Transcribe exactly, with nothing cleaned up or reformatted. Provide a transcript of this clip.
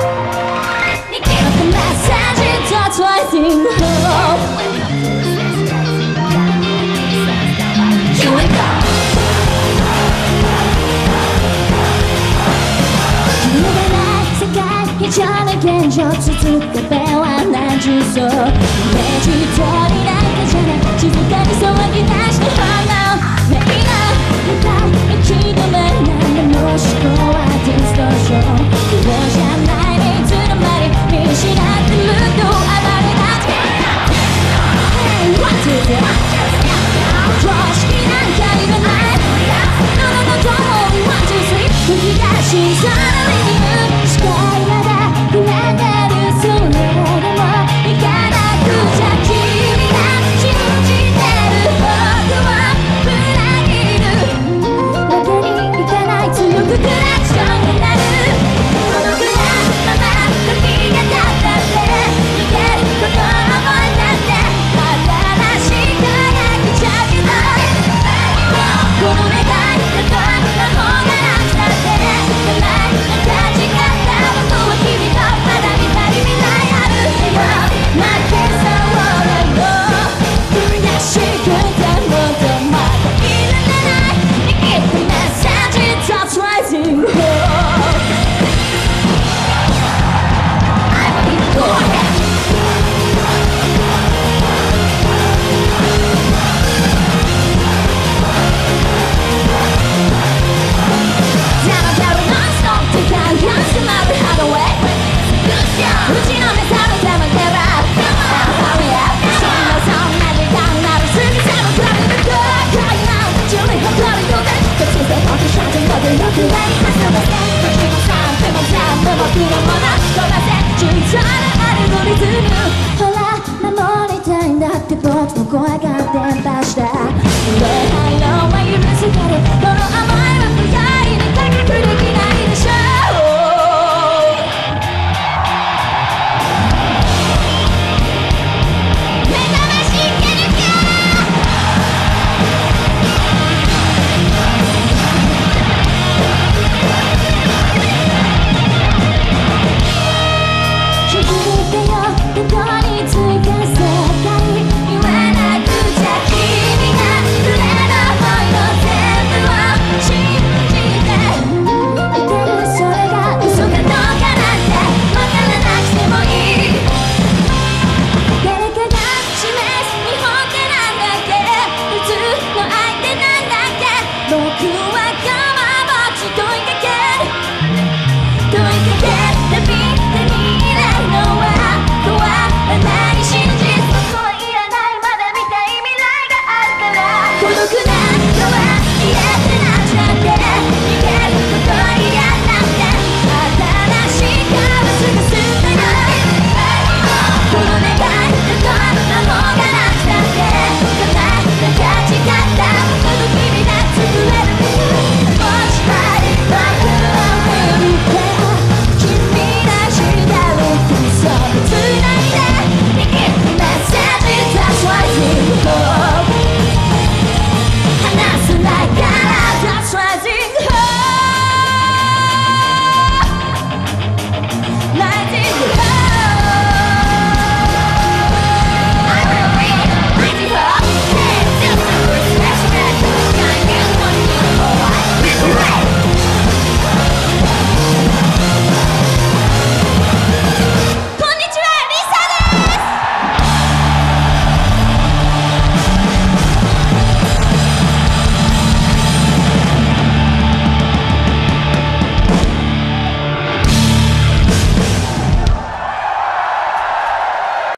Twisting hope. You and I. 夢がない世界、非常な現状続く壁は何十層。イメージ通りなんかじゃない、静かに騒ぎ出して花をメイな歌い行き止めないでも思考はディストーション。希望じゃないいつの間に見失ってると暴れだして。One, two, three. 常識なんかいらない。No, no, no, don't worry. One, two, three. 吹き出しそうなリズム。視界まだ暗がるそれでも行かなくちゃ。君が信じてる僕は裏切る。楽にいかない強くクラクションになる。このくらいまま時が経ったって逃げることを覚えたって。この願いだと魔法がなくたって名前が違った僕は君とまだ見たり見ないある日も負けそうなの悔しくてもとまだいらない握ったメッセージ That's rising hope I believe go aheadほら守りたいんだって僕も怖がってました。礼拝は許すけど